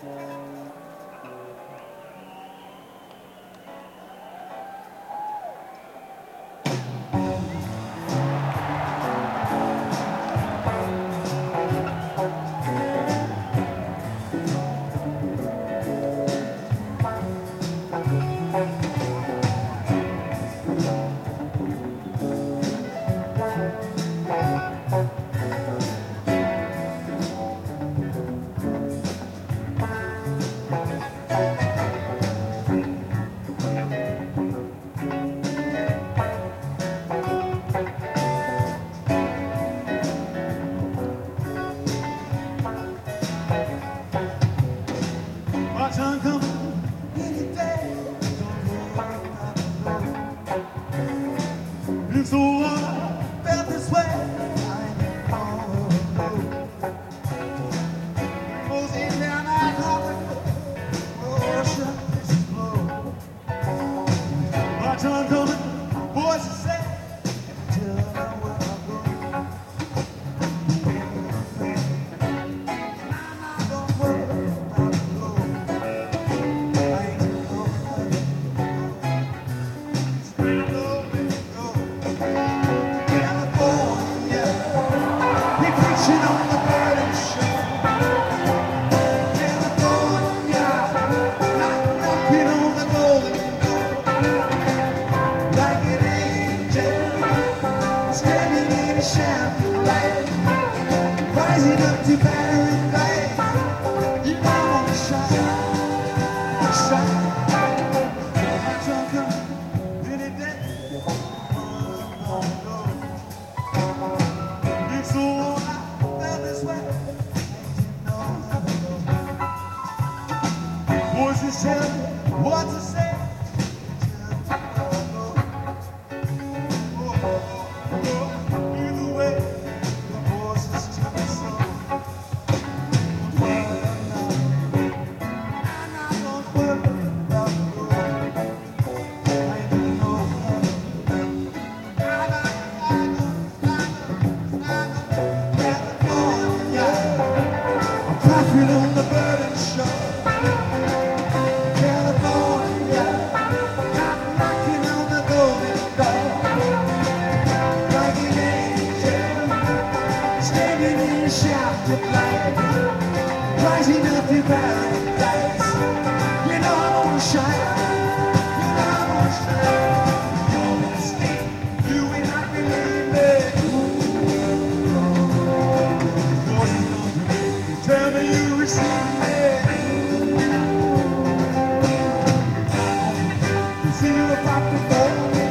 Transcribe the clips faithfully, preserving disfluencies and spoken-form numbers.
So I felt this way. I know. Closing down our coffin, ocean is slow. My time coming, voices say, tell me where I'm going. And I'm not gonna worry about the road. I ain't gonna on the burning shore, California, knock, knocking on the golden door, like an angel, standing in a shining light, rising up to paradise. You know I wanna shine, shine. That's all coming any day. It's so voices tell me what to say. Oh, oh, oh, either way, the voices tell me so. I'm not gonna worry about the road. I ain't no I got, I got, I got, California. I'm crashing on the burning shore. Rising up to paradise. You know I wanna shine. You know I wanna shine. You're gonna sleep. You will not believe me. Tell me you receive me. You see you about to follow me.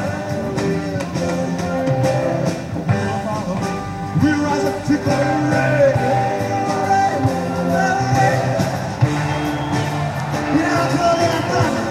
We rise up to glory. Yeah, I'm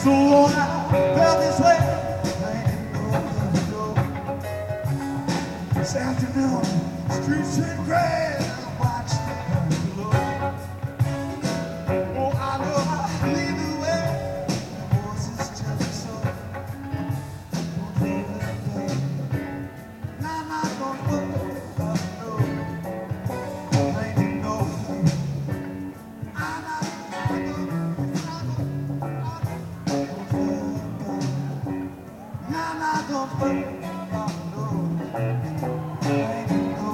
so long I felt this way. I didn't know where to go. This afternoon, streets turn gray and I watch the colors glow. Oh, I know I lead the way. The voices tell me so. Oh, baby, baby, and I'm not gonna worry about no. I didn't know. I'm not gonna. I'm not gonna worry about no. I didn't know.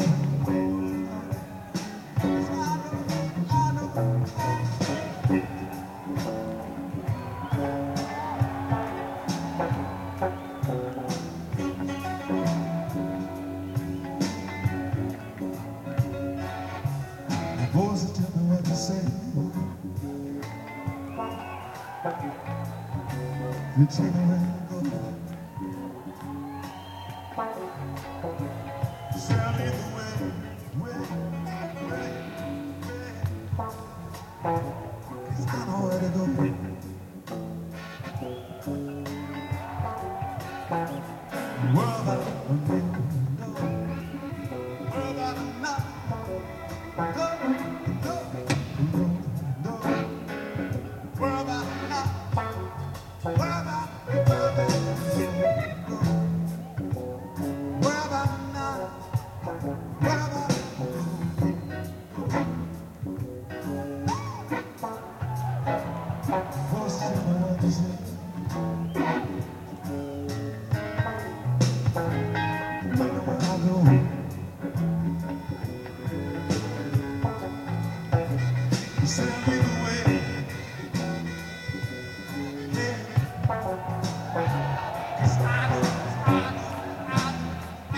Voices tell me what to say. You tell me where to go. Tell me the way, way, way, way. 'Cause I know where to go. World that I didn't know. World that I'm not. No, no, no, no. World that I'm not. World that, world that, no. World that I'm not. World that, voices tell me what to say. Where I go. Send me the way. Yeah. 'Cause I know, I know, I know, I